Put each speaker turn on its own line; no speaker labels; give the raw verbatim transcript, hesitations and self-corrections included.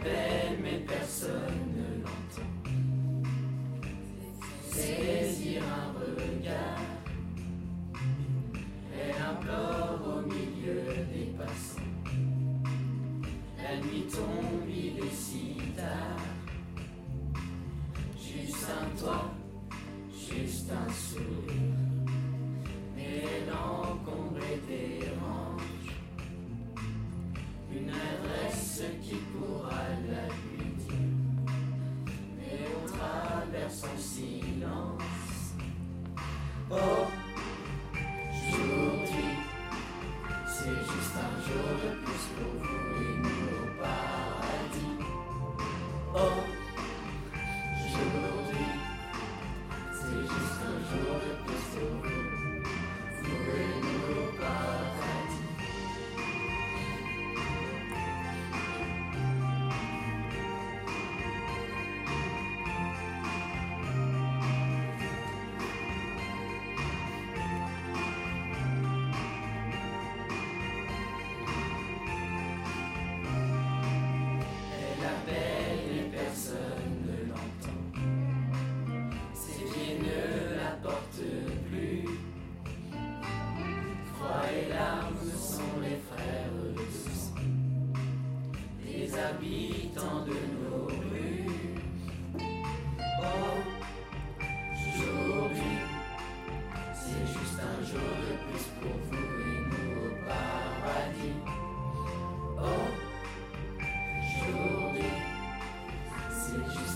appelle mais personne ne l'entend. Saisir un regard, elle implore au milieu des passants. La nuit tombe, il est si tard. Juste un toit, juste un sourire, mais l'encombre et dérange. Une adresse qui pourra la lui dire, mais au travers son silence. Oh, aujourd'hui, c'est juste un jour de plus pour vous et nous au paradis. Oh, aujourd'hui, c'est juste un jour de plus pour vous, vous et nous au paradis. Elle appelle et personne ne l'entend. Ses pieds ne la portent plus. Froid et larmes sont les frères de sang, les habitants de nos rues. Oh, aujourd'hui, c'est juste un jour de plus pour vous et nous au paradis. Oh, aujourd'hui, c'est juste